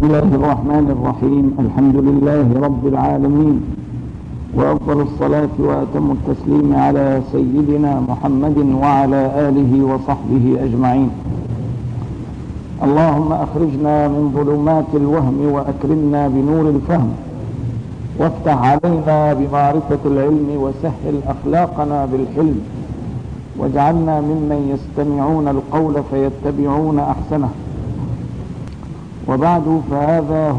بسم الله الرحمن الرحيم. الحمد لله رب العالمين، وأفضل الصلاة وأتم التسليم على سيدنا محمد وعلى آله وصحبه أجمعين. اللهم أخرجنا من ظلمات الوهم وأكرمنا بنور الفهم، وافتح علينا بمعرفة العلم، وسهل أخلاقنا بالحلم، واجعلنا ممن يستمعون القول فيتبعون أحسنه. وبعد، فهذا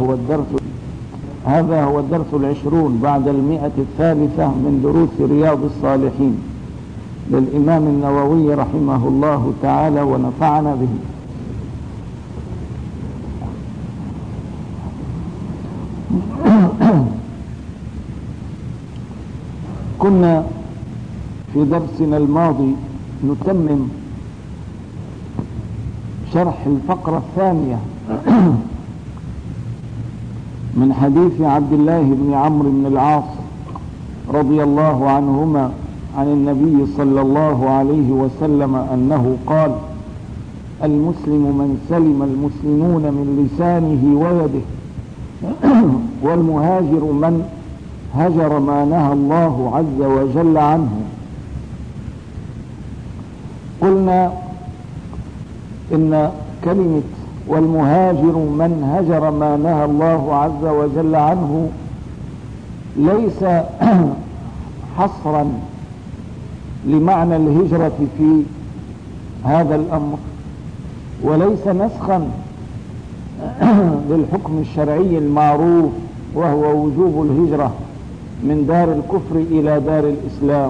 هو الدرس 20 بعد 100 من دروس رياض الصالحين للإمام النووي رحمه الله تعالى ونفعنا به. كنا في درسنا الماضي نتمم شرح الفقرة الثانية من حديث عبد الله بن عمرو بن العاص رضي الله عنهما عن النبي صلى الله عليه وسلم أنه قال: المسلم من سلم المسلمون من لسانه ويده، والمهاجر من هجر ما نهى الله عز وجل عنه. قلنا إن كلمة والمهاجر من هجر ما نهى الله عز وجل عنه ليس حصرا لمعنى الهجرة في هذا الأمر، وليس نسخا للحكم الشرعي المعروف وهو وجوب الهجرة من دار الكفر إلى دار الإسلام،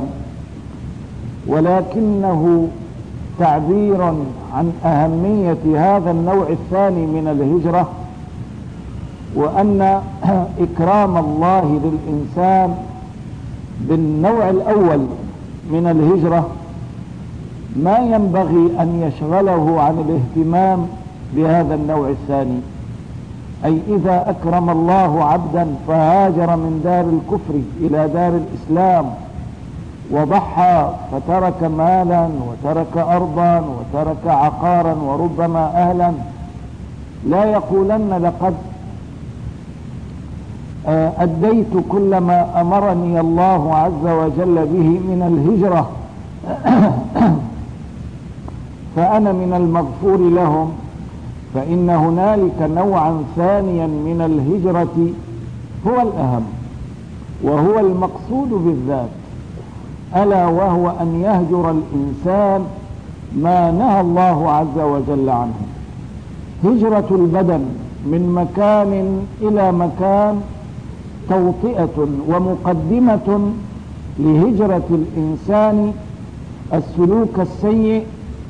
ولكنه تعبير عن أهمية هذا النوع الثاني من الهجرة، وأن إكرام الله للإنسان بالنوع الأول من الهجرة ما ينبغي أن يشغله عن الاهتمام بهذا النوع الثاني. أي إذا أكرم الله عبدا فهاجر من دار الكفر إلى دار الإسلام وضحى فترك مالا وترك أرضا وترك عقارا وربما أهلا، لا يقولن لقد أديت كل ما أمرني الله عز وجل به من الهجرة فأنا من المغفور لهم، فإن هنالك نوعا ثانيا من الهجرة هو الأهم وهو المقصود بالذات، ألا وهو أن يهجر الإنسان ما نهى الله عز وجل عنه. هجرة البدن من مكان إلى مكان توطئة ومقدمة لهجرة الإنسان السلوك السيء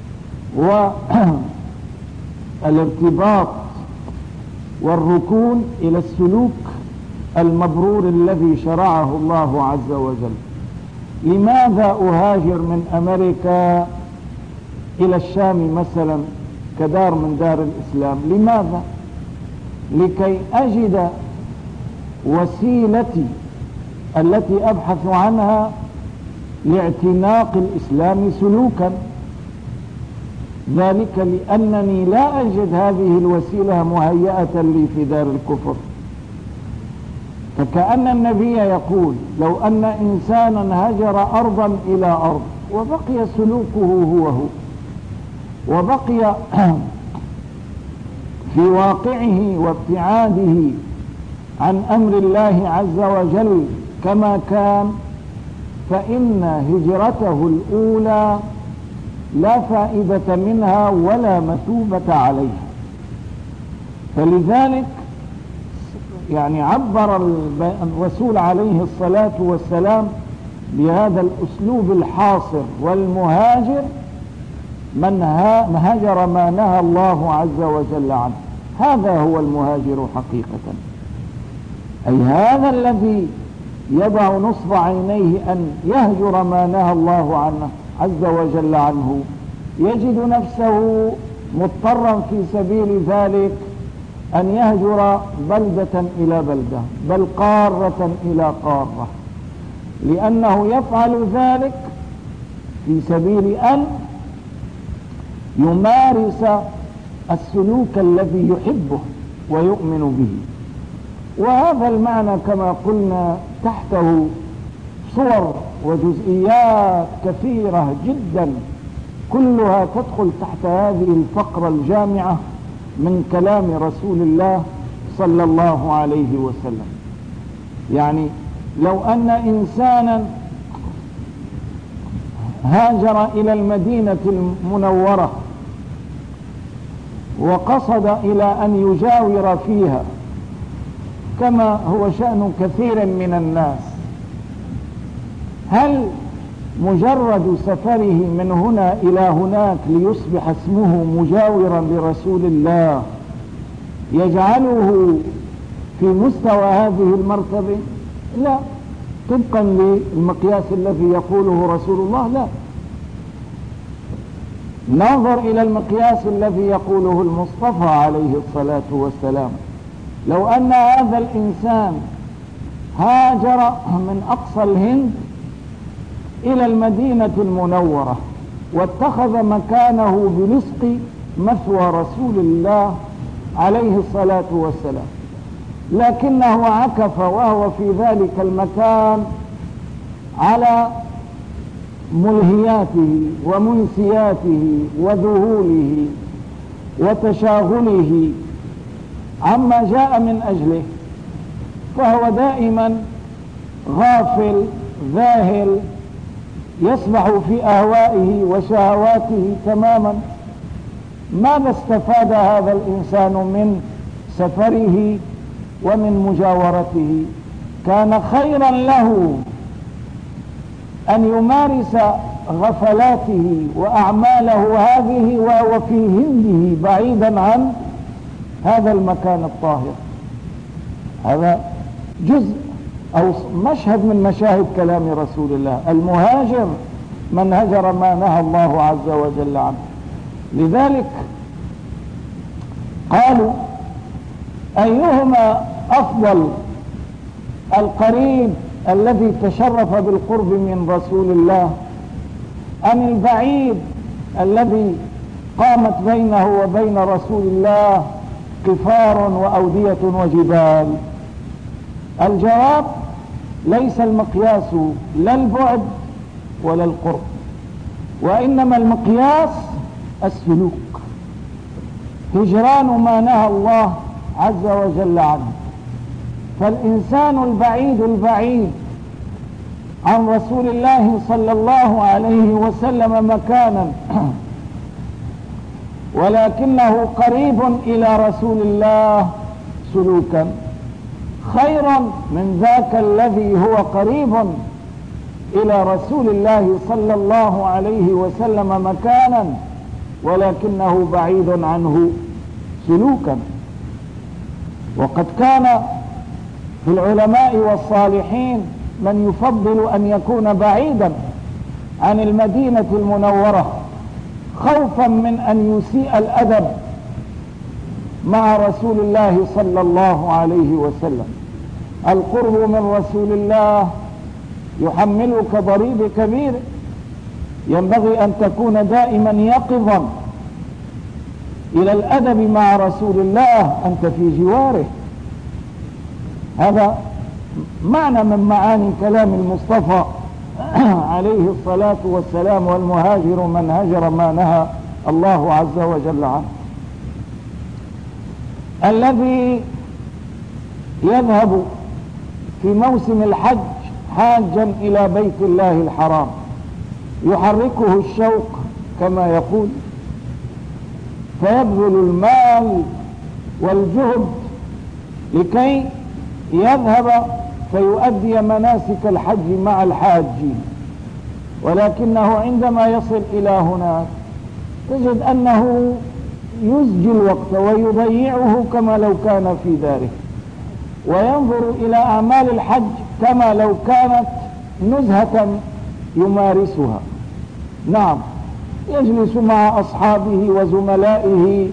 والارتباط والركون إلى السلوك المبرور الذي شرعه الله عز وجل. لماذا أهاجر من أمريكا إلى الشام مثلا كدار من دار الإسلام؟ لماذا؟ لكي أجد وسيلتي التي أبحث عنها لاعتناق الإسلام سلوكا، ذلك لأنني لا أجد هذه الوسيلة مهيئة لي في دار الكفر. فكأن النبي يقول: لو أن إنسانا هجر أرضا إلى أرض وبقي سلوكه هو وبقي في واقعه وابتعاده عن أمر الله عز وجل كما كان، فإن هجرته الأولى لا فائدة منها ولا مثوبة عليها. فلذلك عبر الرسول عليه الصلاة والسلام بهذا الأسلوب الحاصر: والمهاجر من هجر ما نهى الله عز وجل عنه. هذا هو المهاجر حقيقة، أي هذا الذي يضع نصب عينيه أن يهجر ما نهى الله عنه عز وجل عنه، يجد نفسه مضطرا في سبيل ذلك أن يهجر بلدة إلى بلدة، بل قارة إلى قارة، لأنه يفعل ذلك في سبيل أن يمارس السلوك الذي يحبه ويؤمن به. وهذا المعنى كما قلنا تحته صور وجزئيات كثيرة جدا، كلها تدخل تحت هذه الفقرة الجامعة من كلام رسول الله صلى الله عليه وسلم. يعني لو أن إنسانا هاجر إلى المدينة المنورة وقصد إلى أن يجاور فيها كما هو شأن كثير من الناس، هل مجرد سفره من هنا إلى هناك ليصبح اسمه مجاورا لرسول الله يجعله في مستوى هذه المرتبة؟ لا، طبقا للمقياس الذي يقوله رسول الله لا. ننظر إلى المقياس الذي يقوله المصطفى عليه الصلاة والسلام. لو أن هذا الإنسان هاجر من أقصى الهند إلى المدينة المنورة واتخذ مكانه بلصق مثوى رسول الله عليه الصلاة والسلام، لكنه عكف وهو في ذلك المكان على ملهياته ومنسياته وذهوله وتشاغله عما جاء من أجله، فهو دائما غافل ذاهل يسبح في أهوائه وشهواته تماما. ماذا استفاد هذا الإنسان من سفره ومن مجاورته؟ كان خيرا له أن يمارس غفلاته وأعماله هذه وهو في هنده بعيدا عن هذا المكان الطاهر. هذا جزء أو مشهد من مشاهد كلام رسول الله. المهاجر من هجر ما نهى الله عز وجل عنه. لذلك قالوا أيهما أفضل، القريب الذي تشرف بالقرب من رسول الله أم البعيد الذي قامت بينه وبين رسول الله قفار وأودية وجبال؟ الجواب ليس المقياس لا البعد ولا القرب، وإنما المقياس السلوك، هجران ما نهى الله عز وجل عنه. فالإنسان البعيد عن رسول الله صلى الله عليه وسلم مكانا ولكنه قريب إلى رسول الله سلوكا خيرا من ذاك الذي هو قريب إلى رسول الله صلى الله عليه وسلم مكانا ولكنه بعيد عنه سلوكا. وقد كان في العلماء والصالحين من يفضل أن يكون بعيدا عن المدينة المنورة خوفا من أن يسيء الأدب مع رسول الله صلى الله عليه وسلم. القرب من رسول الله يحملك ضريب كبير، ينبغي أن تكون دائما يقظا إلى الأدب مع رسول الله أنت في جواره. هذا معنى من معاني كلام المصطفى عليه الصلاة والسلام: والمهاجر من هجر ما نهى الله عز وجل عنه. الذي يذهب في موسم الحج حاجا إلى بيت الله الحرام يحركه الشوق كما يقول، فيبذل المال والجهد لكي يذهب فيؤدي مناسك الحج مع الحاجين، ولكنه عندما يصل إلى هناك تجد أنه يزجي الوقت ويضيعه كما لو كان في داره، وينظر إلى أعمال الحج كما لو كانت نزهة يمارسها. نعم، يجلس مع أصحابه وزملائه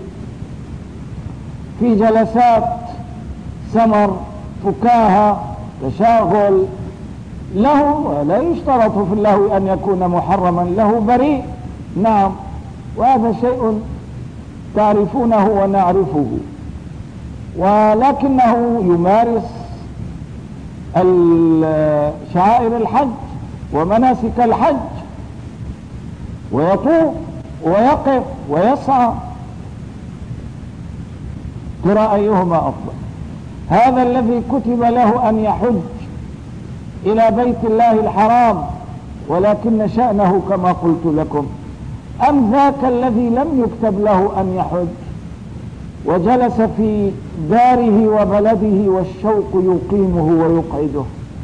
في جلسات سمر، فكاهة، تشاغل له، ولا يشترط في اللهو أن يكون محرما، له بريء. نعم، وهذا شيء تعرفونه ونعرفه. ولكنه يمارس شعائر الحج ومناسك الحج ويطوف ويقف ويسعى. ترى أيهما أفضل؟ هذا الذي كتب له أن يحج إلى بيت الله الحرام ولكن شأنه كما قلت لكم، أم ذاك الذي لم يكتب له أن يحج وجلس في داره وبلده والشوق يقيمه ويقعده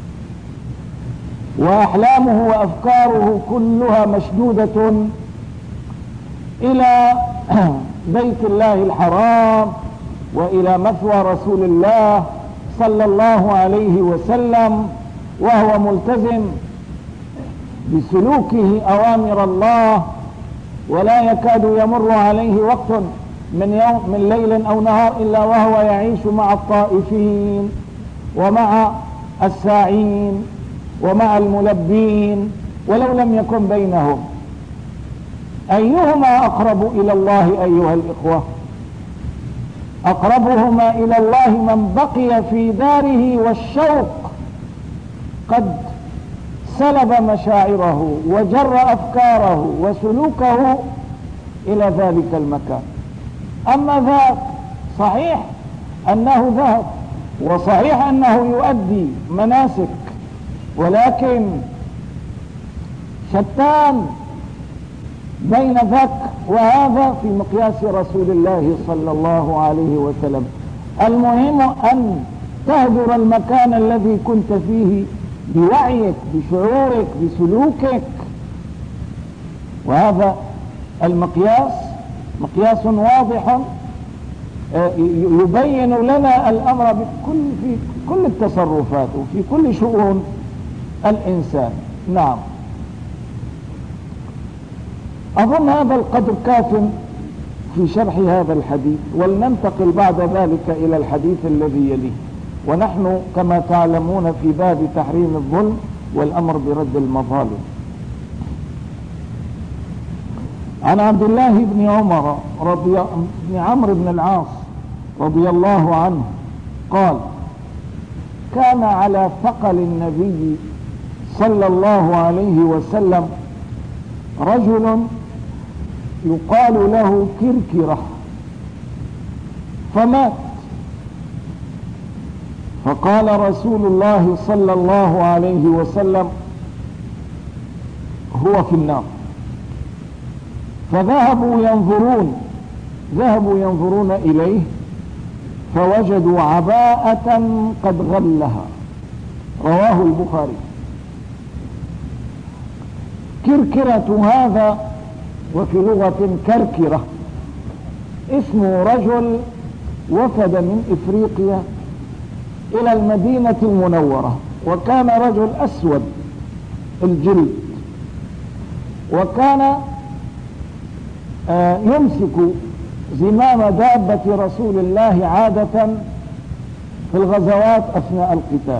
وأحلامه وأفكاره كلها مشدودة إلى بيت الله الحرام وإلى مثوى رسول الله صلى الله عليه وسلم، وهو ملتزم بسلوكه أوامر الله، ولا يكاد يمر عليه وقت من ليل أو نهار إلا وهو يعيش مع الطائفين ومع الساعين ومع الملبين ولو لم يكن بينهم. أيهما أقرب إلى الله أيها الإخوة؟ أقربهما إلى الله من بقي في داره والشوق قد سلب مشاعره وجر أفكاره وسلوكه إلى ذلك المكان. أما ذاك صحيح أنه ذهب وصحيح أنه يؤدي مناسك، ولكن شتان بين ذاك وهذا في مقياس رسول الله صلى الله عليه وسلم. المهم أن تهدر المكان الذي كنت فيه بوعيك بشعورك بسلوكك، وهذا المقياس مقياس واضح يبين لنا الأمر في كل التصرفات وفي كل شؤون الإنسان. نعم، أظن هذا القدر كاف في شرح هذا الحديث، ولننتقل بعد ذلك إلى الحديث الذي يليه، ونحن كما تعلمون في باب تحريم الظلم والأمر برد المظالم. عن عبد الله بن عمر بن عمرو بن العاص رضي الله عنه قال: كان على ثقل النبي صلى الله عليه وسلم رجل يقال له كركرة فمات، فقال رسول الله صلى الله عليه وسلم: هو في النار. فذهبوا ينظرون إليه فوجدوا عباءة قد غلها. رواه البخاري. كركرة هذا وفي لغة كركرة اسم رجل وفد من إفريقيا إلى المدينة المنورة، وكان رجل أسود الجلد، وكان يمسك زمام دابة رسول الله عادة في الغزوات أثناء القتال،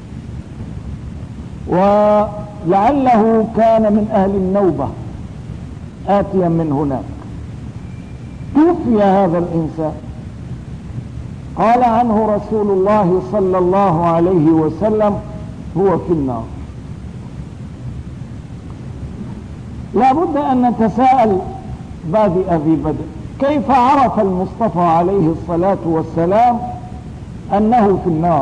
ولعله كان من أهل النوبة آتيا من هناك. توفي هذا الإنسان، قال عنه رسول الله صلى الله عليه وسلم: هو في النار. لا بد أن نتساءل بادئ ذي بدء: كيف عرف المصطفى عليه الصلاة والسلام أنه في النار؟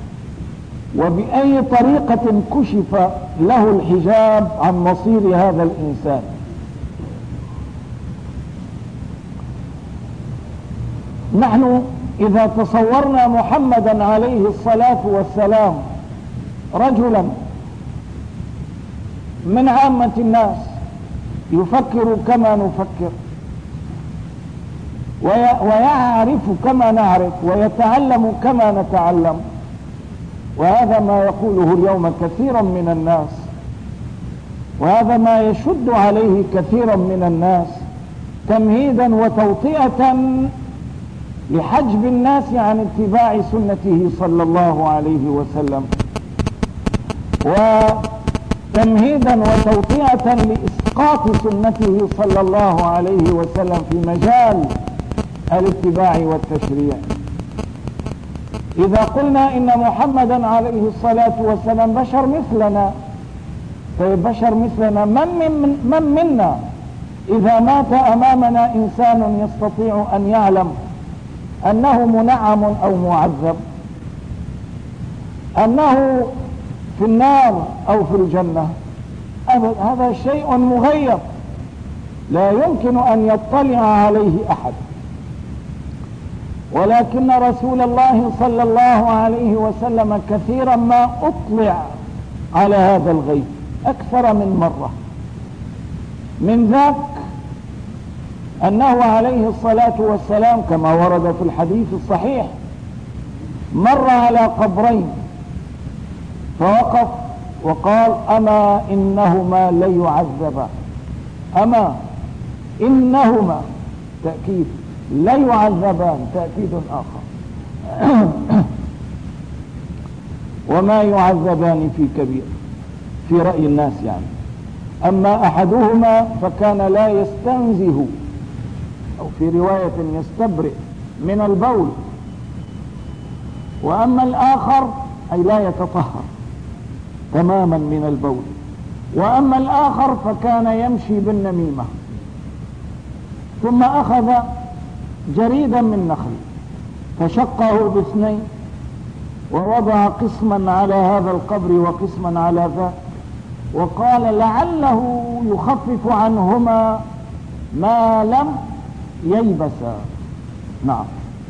وبأي طريقة كشف له الحجاب عن مصير هذا الإنسان؟ نحن إذا تصورنا محمدا عليه الصلاة والسلام رجلا من عامة الناس يفكر كما نفكر ويعرف كما نعرف ويتعلم كما نتعلم، وهذا ما يقوله اليوم كثيرا من الناس، وهذا ما يشد عليه كثيرا من الناس تمهيدا وتوطئة لحجب الناس عن اتباع سنته صلى الله عليه وسلم، وتمهيدا وتوطئة لإسقاط سنته صلى الله عليه وسلم في مجال الاتباع والتشريع. إذا قلنا إن محمدا عليه الصلاة والسلام بشر مثلنا، طيب بشر مثلنا، من منا إذا مات أمامنا إنسان يستطيع أن يعلم أنه منعم أو معذب، أنه في النار أو في الجنة، هذا شيء مغيب لا يمكن أن يطلع عليه أحد. ولكن رسول الله صلى الله عليه وسلم كثيرا ما أطلع على هذا الغيب أكثر من مرة. من ذاك أنه عليه الصلاة والسلام كما ورد في الحديث الصحيح مر على قبرين فوقف وقال: أما إنهما ليعذبان، أما إنهما تأكيد، ليعذبان تأكيد آخر. وما يعذبان في كبير في رأي الناس يعني. أما أحدهما فكان لا يستنزه، أو في رواية يستبرئ من البول، وأما الآخر أي لا يتطهر تماما من البول، وأما الآخر فكان يمشي بالنميمة. ثم أخذ جريدا من نخل فشقه باثنين ووضع قسما على هذا القبر وقسما على ذاك، وقال لعله يخفف عنهما ما لم ييبسا. نعم،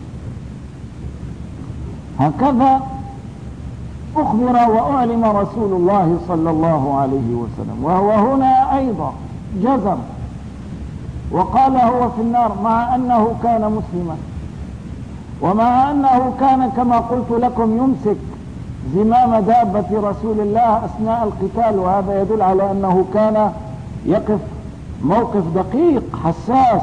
هكذا أخبر وأعلم رسول الله صلى الله عليه وسلم، وهو هنا أيضا جزم وقال هو في النار، مع أنه كان مسلما، ومع أنه كان كما قلت لكم يمسك زمام دابة رسول الله أثناء القتال، وهذا يدل على أنه كان يقف موقف دقيق حساس.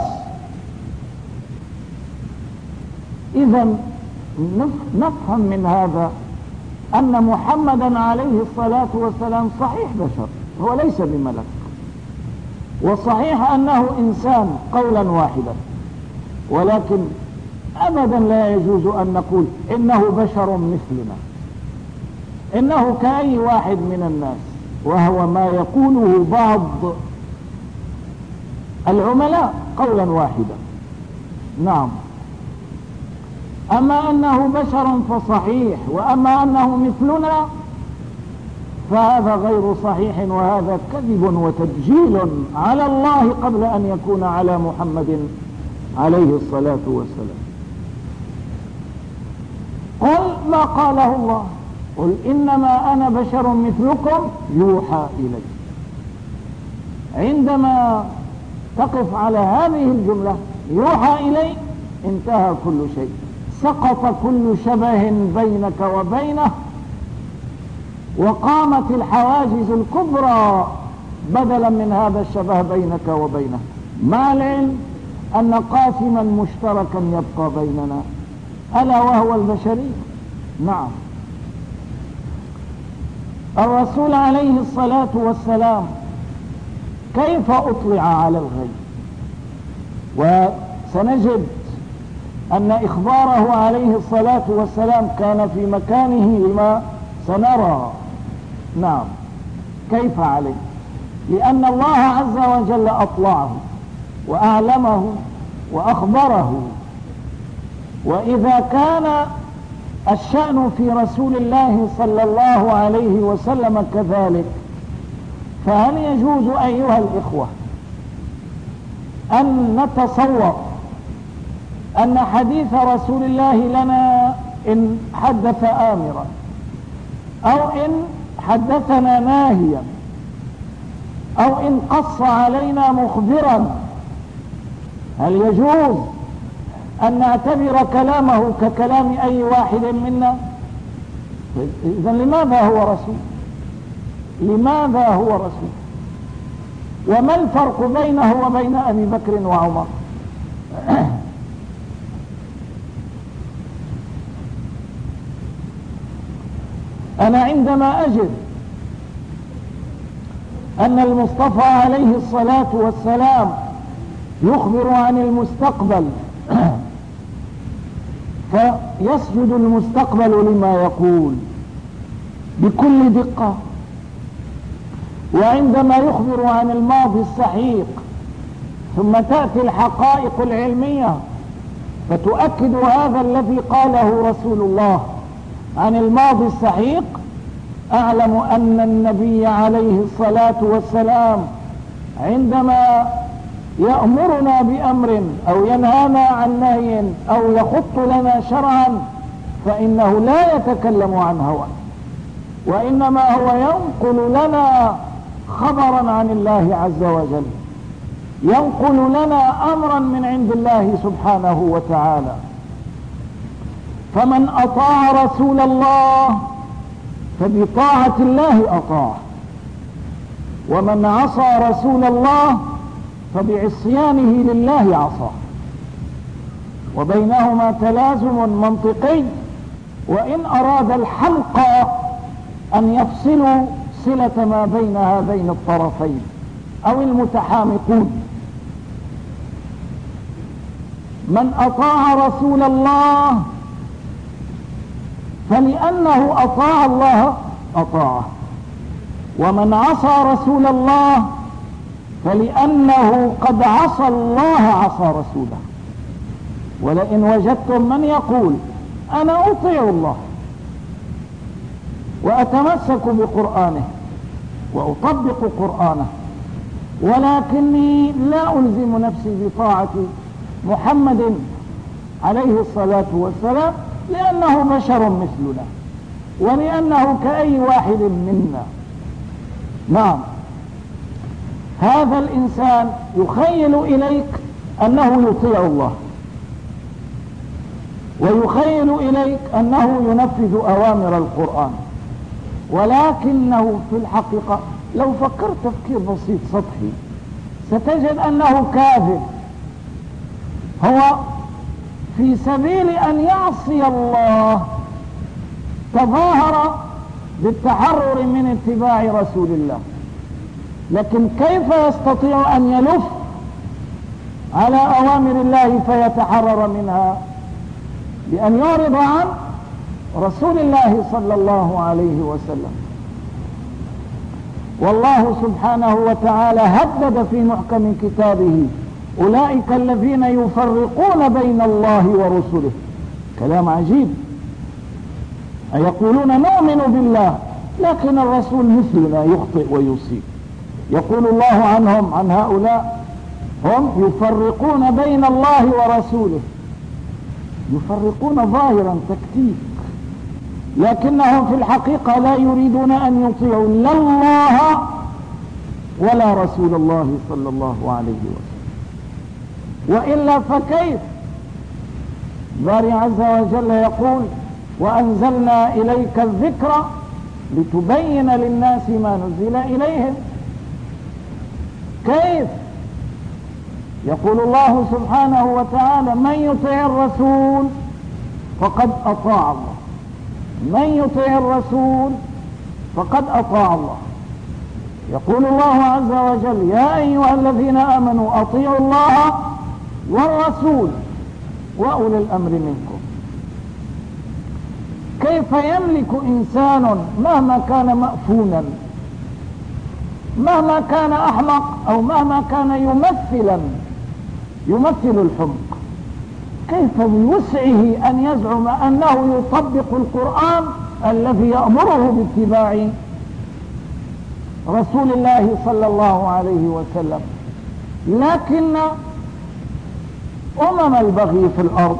إذن نفهم من هذا أن محمدا عليه الصلاة والسلام صحيح بشر، هو ليس بملك، وصحيح أنه إنسان قولا واحدا، ولكن أبدا لا يجوز أن نقول إنه بشر مثلنا، إنه كأي واحد من الناس، وهو ما يقوله بعض العملاء قولا واحدا. نعم، أما أنه بشر فصحيح، وأما أنه مثلنا فهذا غير صحيح، وهذا كذب وتدجيل على الله قبل أن يكون على محمد عليه الصلاة والسلام. قل ما قاله الله، قل إنما أنا بشر مثلكم يوحى إلي. عندما تقف على هذه الجملة يوحى إلي انتهى كل شيء، سقط كل شبه بينك وبينه، وقامت الحواجز الكبرى بدلا من هذا الشبه بينك وبينه، مع العلم أن قاسما مشتركا يبقى بيننا ألا وهو البشرية. نعم، الرسول عليه الصلاة والسلام كيف أطلع على الغيب؟ وسنجد أن إخباره عليه الصلاة والسلام كان في مكانه لما سنرى. نعم، كيف عليه؟ لأن الله عز وجل أطلعه وأعلمه وأخبره. وإذا كان الشأن في رسول الله صلى الله عليه وسلم كذلك، فهل يجوز أيها الإخوة أن نتصور أن حديث رسول الله لنا إن حدث آمرا أو إن حدثنا ناهيا أو إن قص علينا مخبرا، هل يجوز أن نعتبر كلامه ككلام أي واحد منا؟ إذن لماذا هو رسول؟ لماذا هو رسول؟ وما الفرق بينه وبين أبي بكر وعمر؟ أنا عندما أجد أن المصطفى عليه الصلاة والسلام يخبر عن المستقبل يسجد المستقبل لما يقول بكل دقة، وعندما يخبر عن الماضي السحيق ثم تأتي الحقائق العلمية فتؤكد هذا الذي قاله رسول الله عن الماضي السحيق، أعلم أن النبي عليه الصلاة والسلام عندما يأمرنا بأمر أو ينهانا عن نهي أو يخط لنا شرعا فإنه لا يتكلم عن هوى، وإنما هو ينقل لنا خبرا عن الله عز وجل، ينقل لنا أمرا من عند الله سبحانه وتعالى. فمن أطاع رسول الله فبطاعة الله أطاع، ومن عصى رسول الله فبعصيانه لله عصى، وبينهما تلازم منطقي، وإن أراد الحمق أن يفصلوا صلة ما بين هذين الطرفين أو المتحامقون. من أطاع رسول الله فلأنه أطاع الله أطاعه، ومن عصى رسول الله فلأنه قد عصى الله عصى رسوله. ولئن وجدتم من يقول أنا أطيع الله وأتمسك بقرآنه وأطبق قرآنه، ولكني لا ألزم نفسي بطاعة محمد عليه الصلاة والسلام لأنه بشر مثلنا ولأنه كأي واحد منا، نعم، هذا الإنسان يخيل إليك أنه يطيع الله، ويخيل إليك أنه ينفذ أوامر القرآن، ولكنه في الحقيقة لو فكرت تفكير بسيط سطحي ستجد أنه كاذب. هو في سبيل أن يعصي الله تظاهر بالتحرر من اتباع رسول الله، لكن كيف يستطيع أن يلف على أوامر الله فيتحرر منها؟ بأن يعرض عن رسول الله صلى الله عليه وسلم. والله سبحانه وتعالى هدد في محكم كتابه أولئك الذين يفرقون بين الله ورسله. كلام عجيب، يقولون نؤمن بالله لكن الرسول مثلنا يخطئ ويصيب. يقول الله عنهم عن هؤلاء هم يفرقون بين الله ورسوله، يفرقون ظاهرا تكتيك، لكنهم في الحقيقة لا يريدون أن يطيعوا لا الله ولا رسول الله صلى الله عليه وسلم. وإلا فكيف؟ باري عز وجل يقول وأنزلنا إليك الذكر لتبين للناس ما نزل إليهم. كيف؟ يقول الله سبحانه وتعالى من يطيع الرسول فقد أطاع الله، من يطيع الرسول فقد أطاع الله. يقول الله عز وجل يا أيها الذين آمنوا أطيعوا الله والرسول وأولي الأمر منكم. كيف يملك إنسان مهما كان مأفونا، مهما كان أحمق، أو مهما كان يمثل الحمق، كيف بوسعه أن يزعم أنه يطبق القرآن الذي يأمره باتباع رسول الله صلى الله عليه وسلم؟ لكن البغي في الأرض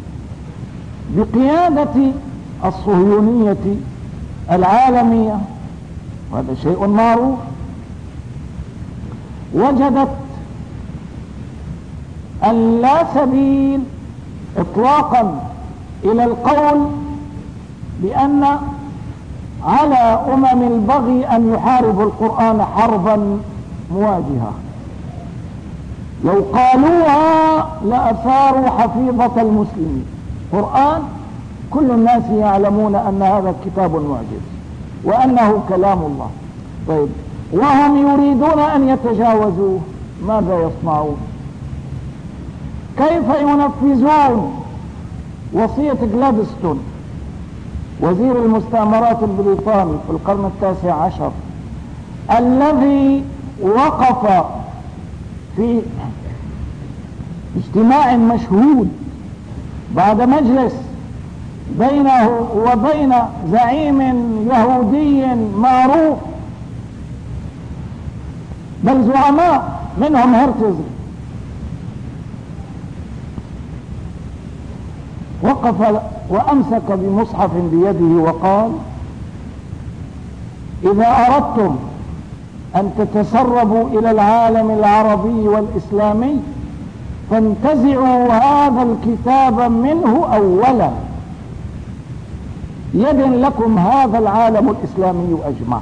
بقيادة الصهيونية العالمية، وهذا شيء معروف، وجدت أن لا سبيل إطلاقا إلى القول بأن على البغي أن يحاربوا القرآن حربا مواجهة. لو قالوها لأثاروا حفيظة المسلمين. قرآن كل الناس يعلمون أن هذا كتاب معجز وأنه كلام الله، طيب وهم يريدون أن يتجاوزوه، ماذا يصنعون؟ كيف ينفذون وصية جلادستون وزير المستعمرات البريطاني في القرن ال19 الذي وقف في اجتماع مشهود بعد مجلس بينه وبين زعيم يهودي معروف، بل زعماء منهم هرتزل، وقف وأمسك بمصحف بيده وقال: إذا أردتم أن تتسربوا إلى العالم العربي والإسلامي فانتزعوا هذا الكتاب منه أولا، يد لكم هذا العالم الإسلامي أجمع.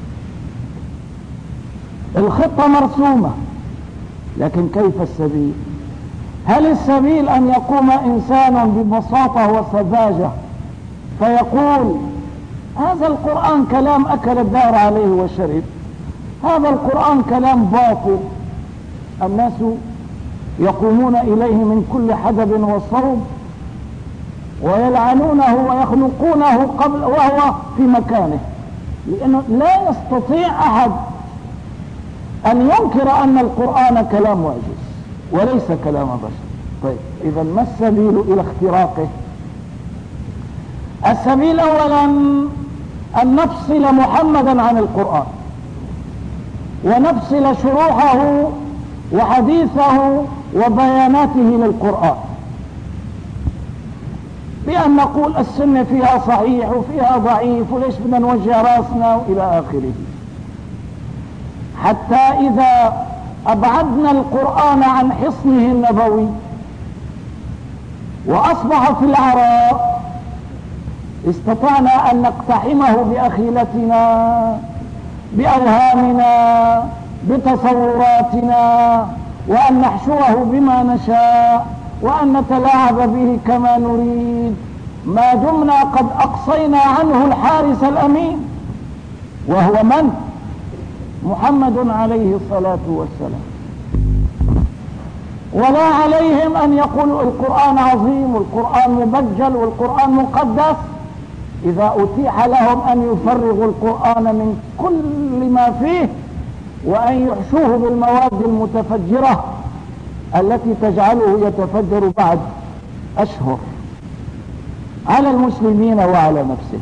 الخطة مرسومة، لكن كيف السبيل؟ هل السبيل أن يقوم إنسان ببساطة وسذاجة فيقول: هذا القرآن كلام أكل الدار عليه وشرب، هذا القرآن كلام باطل، الناس يقومون إليه من كل حدب وصوب ويلعنونه ويخنقونه قبل وهو في مكانه، لأنه لا يستطيع أحد أن ينكر أن القرآن كلام معجز وليس كلام بشر. طيب إذا ما السبيل إلى اختراقه؟ السبيل أولا أن نفصل محمدا عن القرآن، ونفصل شروحه وحديثه وبياناته للقرآن، بأن نقول السنة فيها صحيح وفيها ضعيف وليش بدنا نوجه راسنا وإلى آخره، حتى إذا أبعدنا القرآن عن حصنه النبوي وأصبح في العراء استطعنا أن نقتحمه بأخيلتنا، بأوهامنا، بتصوراتنا، وأن نحشوه بما نشاء، وأن نتلاعب به كما نريد، ما دمنا قد أقصينا عنه الحارس الأمين، وهو من؟ محمد عليه الصلاة والسلام. ولا عليهم أن يقولوا القرآن عظيم والقرآن مبجل والقرآن مقدس إذا أتيح لهم أن يفرغوا القرآن من كل ما فيه وأن يحشوه بالمواد المتفجرة التي تجعله يتفجر بعد أشهر على المسلمين وعلى نفسه.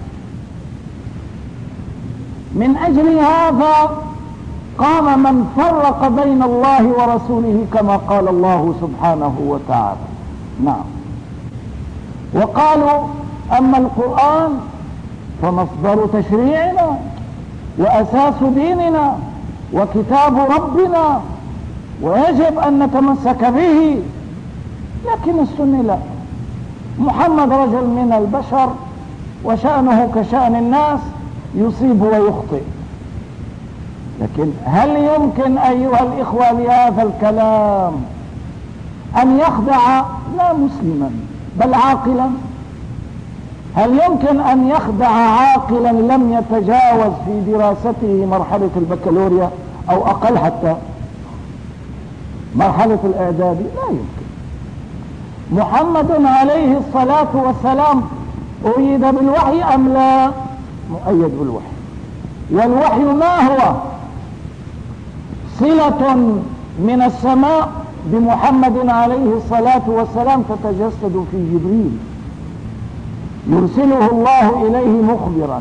من أجل هذا قام من فرق بين الله ورسوله كما قال الله سبحانه وتعالى. نعم، وقالوا: أما القرآن فمصدر تشريعنا وأساس ديننا وكتاب ربنا ويجب أن نتمسك به. لكن السنة لا، محمد رجل من البشر وشأنه كشأن الناس، يصيب ويخطئ. لكن هل يمكن أيها الإخوة لهذا الكلام أن يخدع لا مسلما بل عاقلا؟ هل يمكن أن يخدع عاقلا لم يتجاوز في دراسته مرحلة البكالوريا أو أقل حتى مرحلة الإعدادي؟ لا يمكن. محمد عليه الصلاة والسلام أيد بالوحي أم لا؟ مؤيد بالوحي. والوحي ما هو؟ صلة من السماء بمحمد عليه الصلاة والسلام تتجسد في جبريل، يرسله الله إليه مخبرا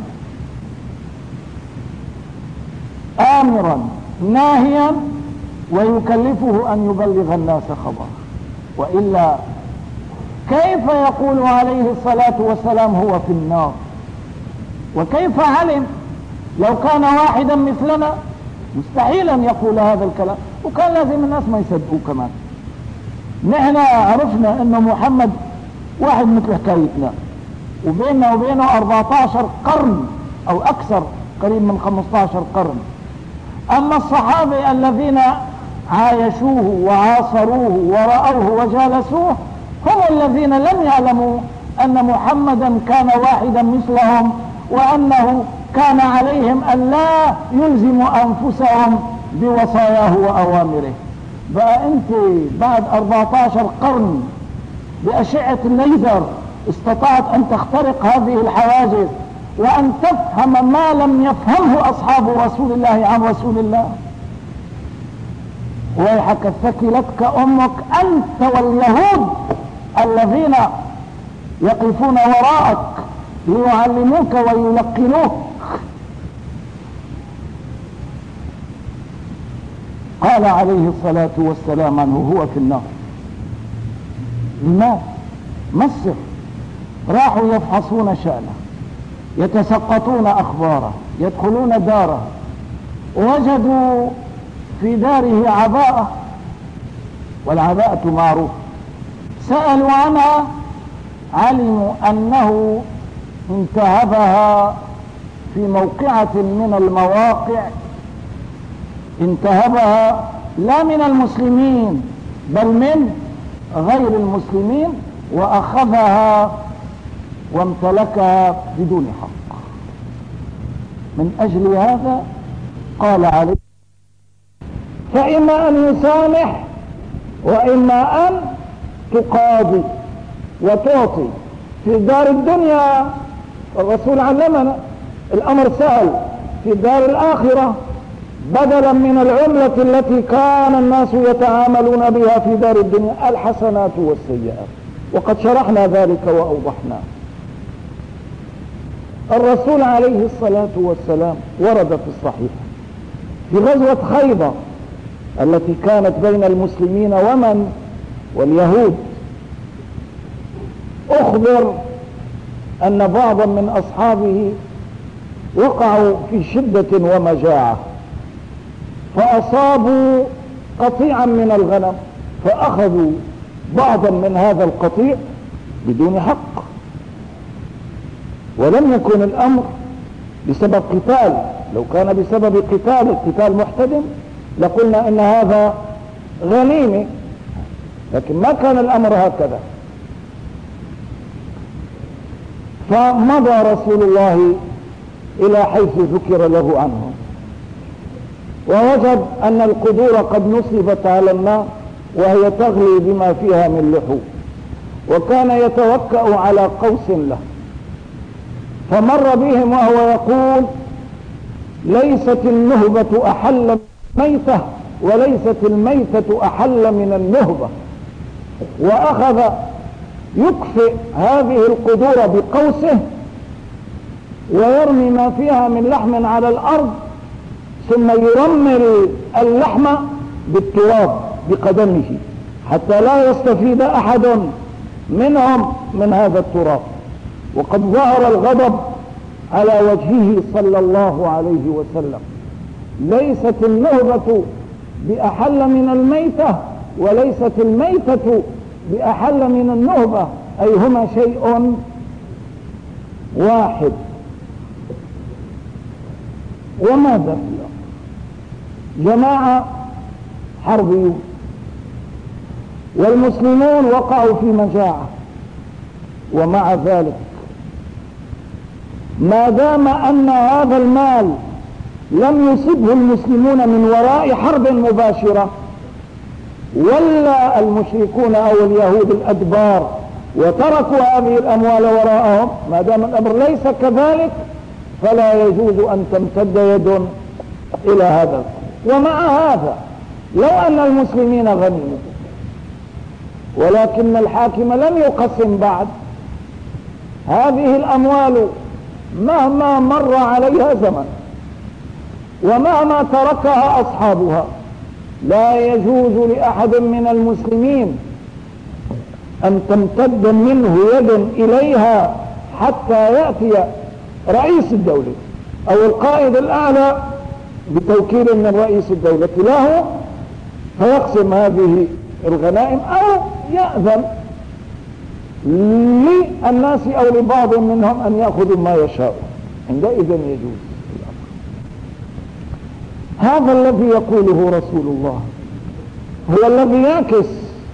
آمرا ناهيا ويكلفه أن يبلغ الناس خبره، وإلا كيف يقول عليه الصلاة والسلام هو في النار؟ وكيف علم؟ لو كان واحدا مثلنا مستحيل أن يقول هذا الكلام، وكان لازم الناس ما يصدقوه كمان. نحن عرفنا أن محمد واحد مثل حكايتنا، وبيننا وبينه 14 قرن أو أكثر، قريب من 15 قرن. أما الصحابة الذين عايشوه وعاصروه ورأوه وجالسوه هم الذين لم يعلموا أن محمدا كان واحدا مثلهم، وأنه كان عليهم أن لا يلزموا أنفسهم بوصاياه وأوامره. بقى أنت بعد 14 قرن بأشعة الليزر استطاعت أن تخترق هذه الحواجز وأن تفهم ما لم يفهمه أصحاب رسول الله عن رسول الله. ويحك ثكلتك أمك أنت واليهود الذين يقفون وراءك ليعلموك ويلقنوك. قال عليه الصلاة والسلام عنه هو في النار. لماذا؟ مصر راحوا يفحصون شأنه، يتسقطون أخباره، يدخلون داره، وجدوا في داره عباءة، والعباءة معروف، سألوا عنها علموا أنه انتهبها في موقعة من المواقع، انتهبها لا من المسلمين بل من غير المسلمين، وأخذها وامتلكها بدون حق. من أجل هذا قال عليه فإما أن يسامح وإما أن تقاضي وتعطي في دار الدنيا. الرسول علمنا الأمر سهل في دار الآخرة، بدلا من العملة التي كان الناس يتعاملون بها في دار الدنيا الحسنات والسيئات، وقد شرحنا ذلك وأوضحنا. الرسول عليه الصلاة والسلام ورد في الصحيح في غزوة خيبر التي كانت بين المسلمين ومن واليهود، أخبر أن بعضا من أصحابه وقعوا في شدة ومجاعة، فأصابوا قطيعا من الغنم، فأخذوا بعضا من هذا القطيع بدون حق، ولم يكن الأمر بسبب قتال. لو كان بسبب قتال محتدم لقلنا إن هذا غنيمة، لكن ما كان الأمر هكذا. فمضى رسول الله إلى حيث ذكر له عنه، ووجد أن القدور قد نصبت على النار وهي تغلي بما فيها من لحوم، وكان يتوكأ على قوس له، فمر بهم وهو يقول ليست النهبة أحل ميتة وليست الميتة أحل من النهبة، وأخذ يكفئ هذه القدور بقوسه ويرمي ما فيها من لحم على الأرض، ثم يرمل اللحم بالتراب بقدمه حتى لا يستفيد أحد منهم من هذا التراب. وقد ظهر الغضب على وجهه صلى الله عليه وسلم. ليست النهبة بأحل من الميتة وليست الميتة بأحل من النهبة، أي هما شيء واحد. وماذا جماعة حربيون والمسلمون وقعوا في مجاعة، ومع ذلك ما دام أن هذا المال لم يصبه المسلمون من وراء حرب مباشرة، ولا المشركون أو اليهود الأدبار وتركوا هذه الأموال وراءهم، ما دام الأمر ليس كذلك فلا يجوز أن تمتد يد إلى هذا. ومع هذا لو أن المسلمين غنموا ولكن الحاكم لم يقسم بعد، هذه الأموال مهما مر عليها زمن ومهما تركها أصحابها لا يجوز لأحد من المسلمين أن تمتد منه يد إليها حتى يأتي رئيس الدولة أو القائد الأعلى بتوكيل من رئيس الدولة له فيقسم هذه الغنائم، أو يأذن للناس أو لبعض منهم أن يأخذوا ما يشاء، عندئذ يجوز. هذا الذي يقوله رسول الله هو الذي يعكس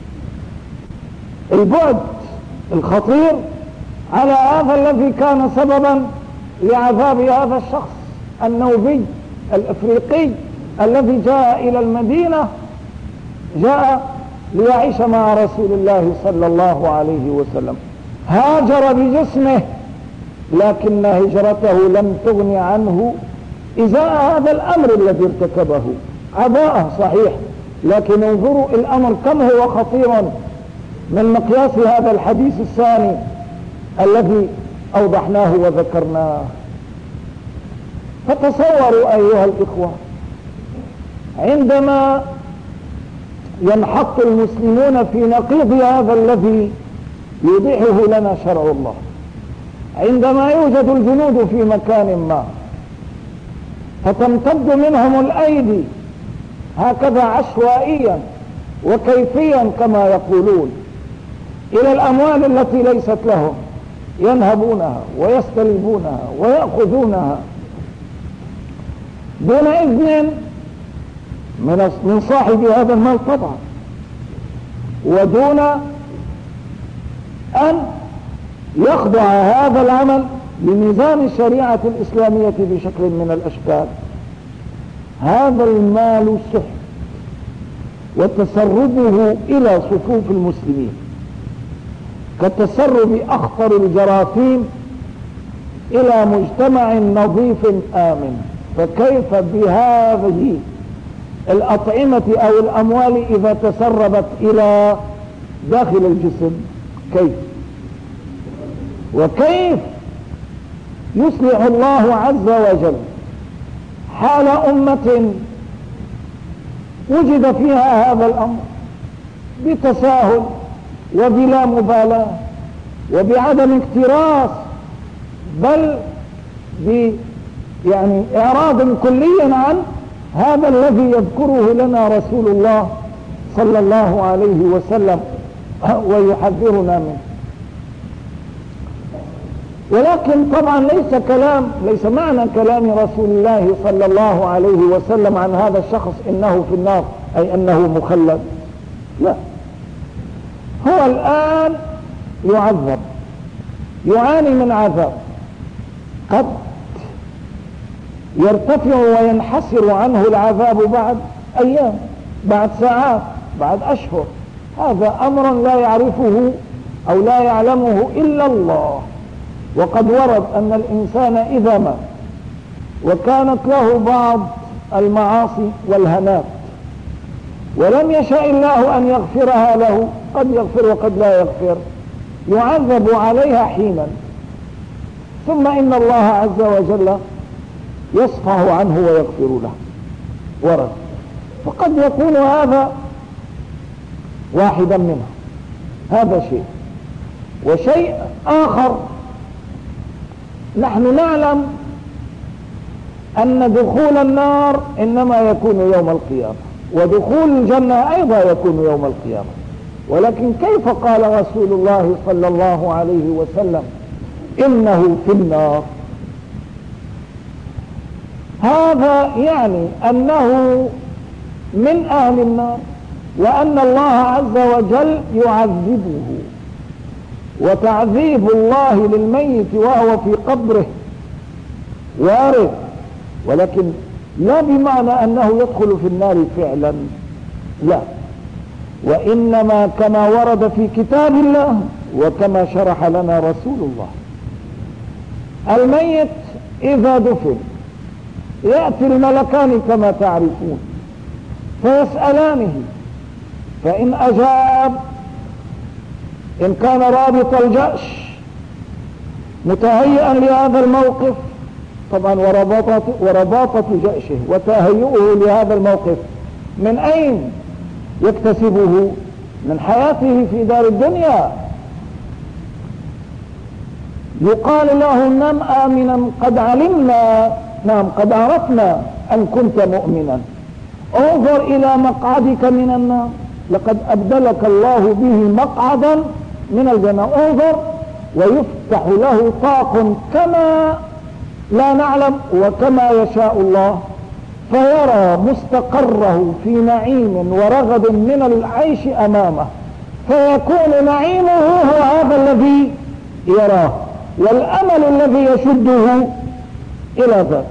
البعد الخطير على هذا الذي كان سببا لعذاب هذا الشخص النوبي الأفريقي الذي جاء إلى المدينة، جاء ليعيش مع رسول الله صلى الله عليه وسلم. هاجر بجسمه، لكن هجرته لم تغن عنه إزاء هذا الأمر الذي ارتكبه. عباءة صحيح، لكن انظروا الأمر كم هو خطير من مقياس هذا الحديث الثاني الذي أوضحناه وذكرناه. فتصوروا أيها الإخوة، عندما ينحط المسلمون في نقيض هذا الذي يوضحه لنا شرع الله، عندما يوجد الجنود في مكان ما فتمتد منهم الأيدي هكذا عشوائيا وكيفيا كما يقولون إلى الأموال التي ليست لهم، ينهبونها ويستلبونها ويأخذونها دون إذن من صاحب هذا المال طبعا، ودون أن يخضع هذا العمل لميزان الشريعة الإسلامية بشكل من الأشكال. هذا المال سحت، وتسربه إلى صفوف المسلمين كتسرب أخطر الجراثيم إلى مجتمع نظيف آمن. فكيف بهذه الأطعمة أو الأموال إذا تسربت إلى داخل الجسم؟ كيف؟ وكيف يصلح الله عز وجل حال أمة وجد فيها هذا الأمر بتساهل وبلا مبالاة وبعدم اكتراث، بل يعني إعراض كلي عن هذا الذي يذكره لنا رسول الله صلى الله عليه وسلم ويحذرنا منه. ولكن طبعا ليس معنى كلام رسول الله صلى الله عليه وسلم عن هذا الشخص إنه في النار أي أنه مخلد، لا، هو الآن يعذب، يعاني من عذاب قد يرتفع وينحسر عنه العذاب بعد أيام، بعد ساعات، بعد أشهر. هذا أمر لا يعرفه أو لا يعلمه إلا الله. وقد ورد أن الإنسان إذا مات وكانت له بعض المعاصي والهنات ولم يشاء الله أن يغفرها له، قد يغفر وقد لا يغفر، يعذب عليها حينا، ثم إن الله عز وجل يصفح عنه ويغفر له. ورد. فقد يكون هذا واحدا منها، هذا شيء. وشيء آخر، نحن نعلم أن دخول النار إنما يكون يوم القيامة، ودخول الجنة أيضا يكون يوم القيامة. ولكن كيف قال رسول الله صلى الله عليه وسلم إنه في النار؟ هذا يعني أنه من أهل النار، وأن الله عز وجل يعذبه. وتعذيب الله للميت وهو في قبره وارد، ولكن لا بمعنى أنه يدخل في النار فعلا، لا، وإنما كما ورد في كتاب الله وكما شرح لنا رسول الله. الميت إذا دفن يأتي الملكان كما تعرفون فيسألانه، فإن أجاب، إن كان رابط الجأش متهيئا لهذا الموقف، طبعا ورباطة جأشه وتهيئه لهذا الموقف من أين يكتسبه؟ من حياته في دار الدنيا. يقال له نم آمنا قد علمنا، نعم قد عرفنا أن كنت مؤمنا، انظر إلى مقعدك من النار، لقد أبدلك الله به مقعدا من الجنة، انظر. ويفتح له طاق كما لا نعلم وكما يشاء الله، فيرى مستقره في نعيم ورغد من العيش أمامه، فيكون نعيمه هو هذا الذي يراه، والأمل الذي يشده إلى ذلك.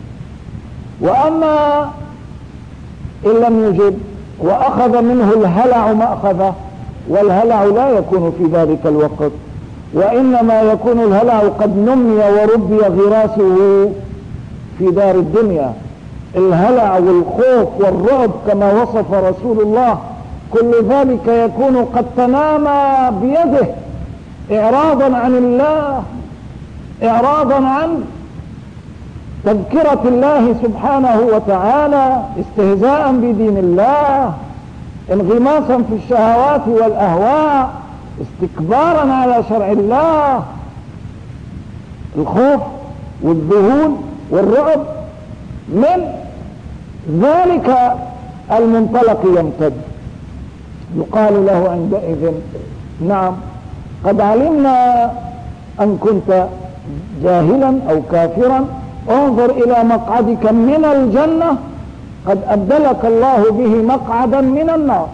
وأما إن لم يجب وأخذ منه الهلع مأخذه، والهلع لا يكون في ذلك الوقت، وإنما يكون الهلع قد نمي وربي غراسه في دار الدنيا. الهلع والخوف والرعب كما وصف رسول الله كل ذلك يكون قد تنامى بيده إعراضا عن الله، إعراضا عن تذكرة الله سبحانه وتعالى، استهزاء بدين الله، انغماسا في الشهوات والأهواء، استكبارا على شرع الله. الخوف والذهول والرعب من ذلك المنطلق يمتد. يقال له عندئذ نعم قد علمنا أن كنت جاهلا أو كافرا، انظر إلى مقعدك من الجنة قد أبدلك الله به مقعدا من النار.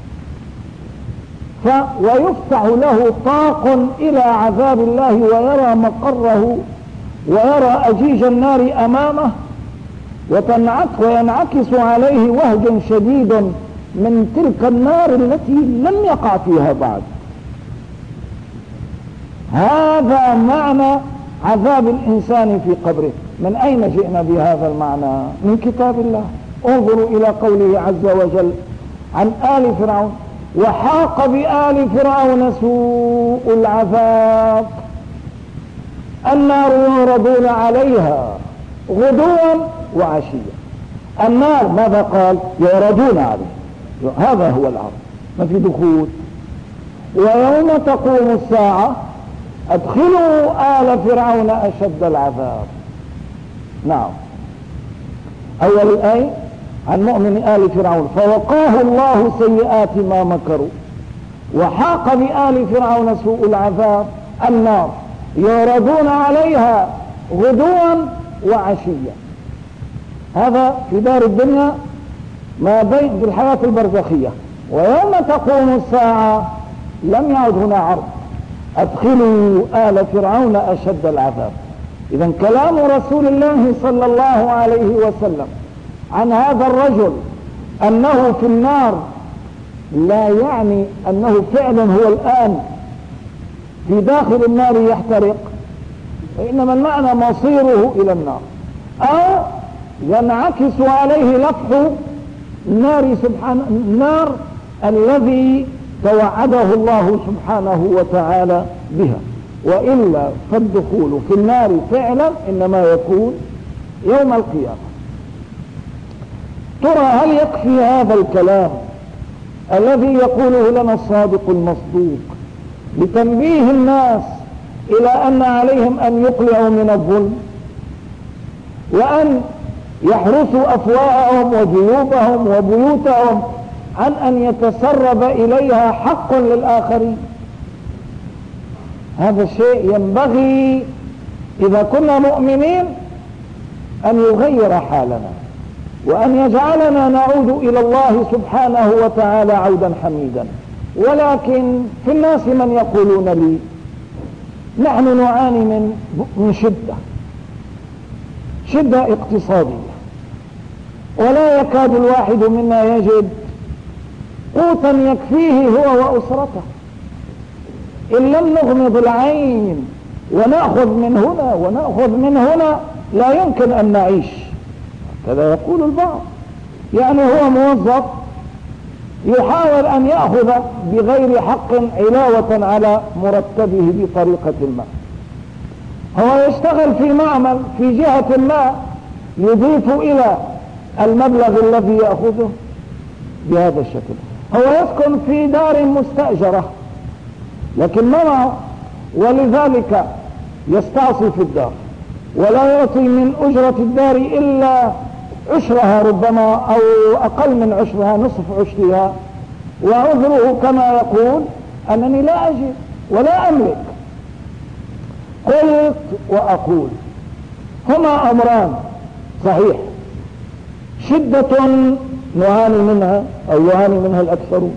ويفتح له طاق إلى عذاب الله ويرى مقره ويرى أجيج النار أمامه، وينعكس عليه وهج شديد من تلك النار التي لم يقع فيها بعد. هذا معنى عذاب الإنسان في قبره. من أين جئنا بهذا المعنى؟ من كتاب الله. انظروا إلى قوله عز وجل عن آل فرعون: وحاق بآل فرعون سوء العذاب النار يعرضون عليها غدوا وعشيا. النار ماذا قال؟ يعرضون عليه، هذا هو العرض، ما في دخول. ويوم تقوم الساعة أدخلوا آل فرعون أشد العذاب. نعم. أول الآية عن مؤمن آل فرعون: فوقاه الله سيئات ما مكروا وحاق بآل فرعون سوء العذاب النار يعرضون عليها غدوا وعشيا. هذا في دار الدنيا ما بين في الحياة البرزخية. ويوم تقوم الساعة لم يعد هنا عرض، أدخلوا آل فرعون أشد العذاب. إذا كلام رسول الله صلى الله عليه وسلم عن هذا الرجل أنه في النار لا يعني أنه فعلا هو الآن في داخل النار يحترق، وإنما المعنى مصيره إلى النار، أو ينعكس عليه لفح النار الذي توعده الله سبحانه وتعالى بها. وإلا فالدخول في النار فعلا إنما يكون يوم القيامة. ترى هل يكفي هذا الكلام الذي يقوله لنا الصادق المصدوق لتنبيه الناس إلى أن عليهم أن يقلعوا من الظلم، وأن يحرسوا أفواههم وجيوبهم وبيوتهم عن أن يتسرب إليها حق للآخرين؟ هذا الشيء ينبغي إذا كنا مؤمنين أن يغير حالنا، وأن يجعلنا نعود إلى الله سبحانه وتعالى عودا حميدا. ولكن في الناس من يقولون لي: نحن نعاني من شدة اقتصادية، ولا يكاد الواحد منا يجد قوتا يكفيه هو وأسرته. إن لم نغمض العين ونأخذ من هنا ونأخذ من هنا لا يمكن أن نعيش. كذا يقول البعض، يعني هو موظف يحاول أن يأخذ بغير حق علاوة على مرتبه بطريقة ما. هو يشتغل في معمل في جهة ما يضيف إلى المبلغ الذي يأخذه بهذا الشكل. هو يسكن في دار مستأجرة لكن ما معه، ولذلك يستعصي في الدار ولا يعطي من أجرة الدار إلا عشرها ربما أو أقل من عشرها، نصف عشرها. وعذره كما يقول: أنني لا أجد ولا أملك. قلت وأقول هما أمران صحيح: شدة نعاني منها أو يعاني منها الأكثرون،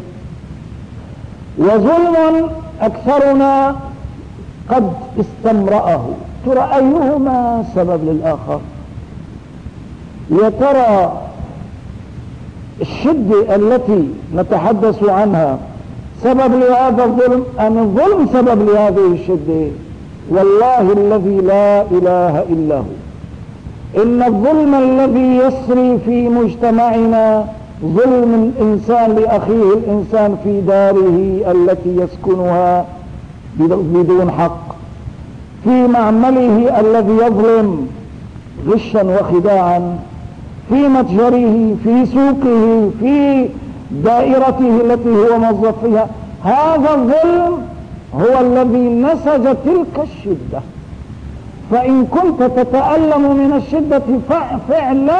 وظلم أكثرنا قد استمرأه. ترى أيهما سبب للآخر؟ يا ترى الشدة التي نتحدث عنها سبب لهذا الظلم أم الظلم سبب لهذه الشدة؟ والله الذي لا إله إلا هو إن الظلم الذي يسري في مجتمعنا ظلم الإنسان لأخيه الإنسان في داره التي يسكنها بدون حق، في معمله الذي يظلم غشا وخداعا، في متجره، في سوقه، في دائرته التي هو موظف فيها. هذا الظلم هو الذي نسج تلك الشدة. فإن كنت تتألم من الشدة فعلا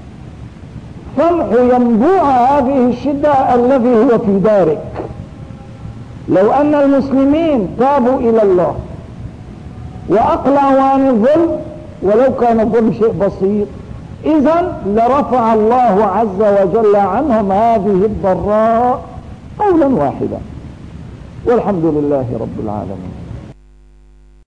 فامحو ينبوع هذه الشدة الذي هو في دارك. لو أن المسلمين تابوا إلى الله وأقلعوا عن الظلم ولو كان الظلم شيء بسيط، إذن لرفع الله عز وجل عنهم هذه الضراء قولا واحدا. والحمد لله رب العالمين.